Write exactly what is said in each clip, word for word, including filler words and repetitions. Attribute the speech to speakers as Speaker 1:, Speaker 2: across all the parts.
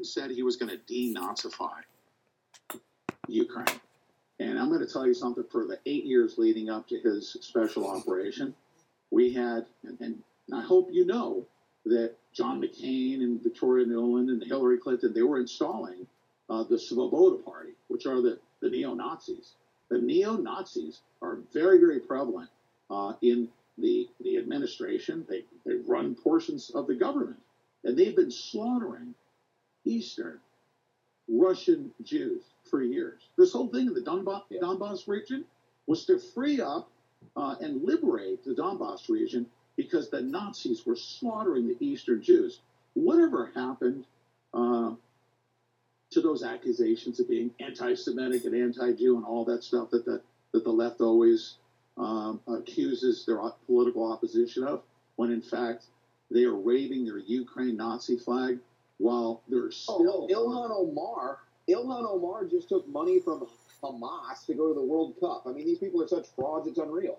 Speaker 1: said he was going to denazify Ukraine. And I'm going to tell you something, for the eight years leading up to his special operation, we had, and, and I hope you know, that John McCain and Victoria Nuland and Hillary Clinton, they were installing uh, the Svoboda Party, which are the, the neo-Nazis. The neo-Nazis are very, very prevalent uh, in the, the administration. They, they run portions of the government. And they've been slaughtering Eastern Russian Jews for years. This whole thing in the Donbass, yeah. Donbass region was to free up uh, and liberate the Donbass region because the Nazis were slaughtering the Eastern Jews. Whatever happened uh, to those accusations of being anti-Semitic and anti-Jew and all that stuff that the, that the left always um, accuses their political opposition of, when in fact they are waving their Ukraine Nazi flag while they're still...
Speaker 2: Oh, Ilhan Omar, Ilhan Omar just took money from Hamas to go to the World Cup. I mean, these people are such frauds, it's unreal.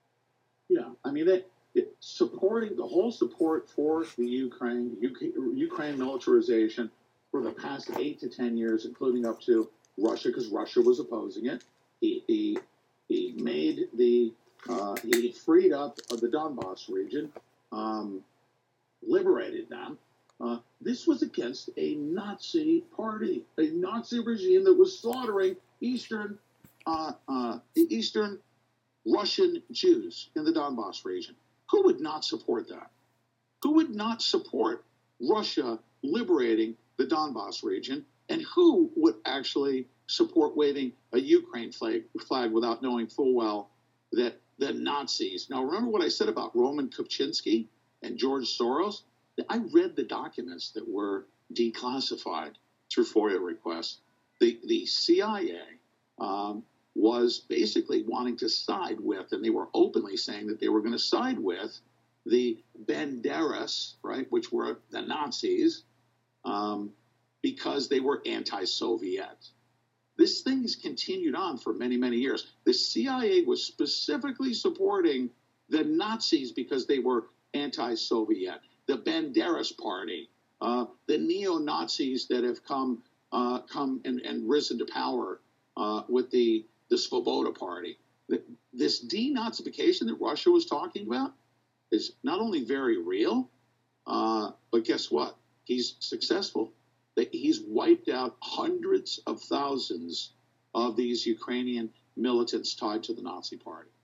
Speaker 1: Yeah, I mean, they, it, supporting the whole support for the Ukraine, U- Ukraine militarization for the past eight to ten years, including up to Russia, because Russia was opposing it. He he, he made the uh, he freed up the Donbass region, um, liberated them. Uh, this was against a Nazi party, a Nazi regime that was slaughtering Eastern uh, uh, Eastern Russian Jews in the Donbass region. Who would not support that? Who would not support Russia liberating the Donbass region? And who would actually support waving a Ukraine flag, flag without knowing full well that the Nazis... Now, remember what I said about Roman Kupczynski and George Soros? I read the documents that were declassified through FOIA requests. The, the C I A um, was basically wanting to side with, and they were openly saying that they were going to side with the Banderas, right, which were the Nazis, um, because they were anti-Soviet. This thing has continued on for many, many years. The C I A was specifically supporting the Nazis because they were anti-Soviet. The Banderas Party, uh, the neo-Nazis that have come uh, come and, and risen to power uh, with the, the Svoboda Party. The, this denazification that Russia was talking about is not only very real, uh, but guess what? He's successful. He's wiped out hundreds of thousands of these Ukrainian militants tied to the Nazi Party.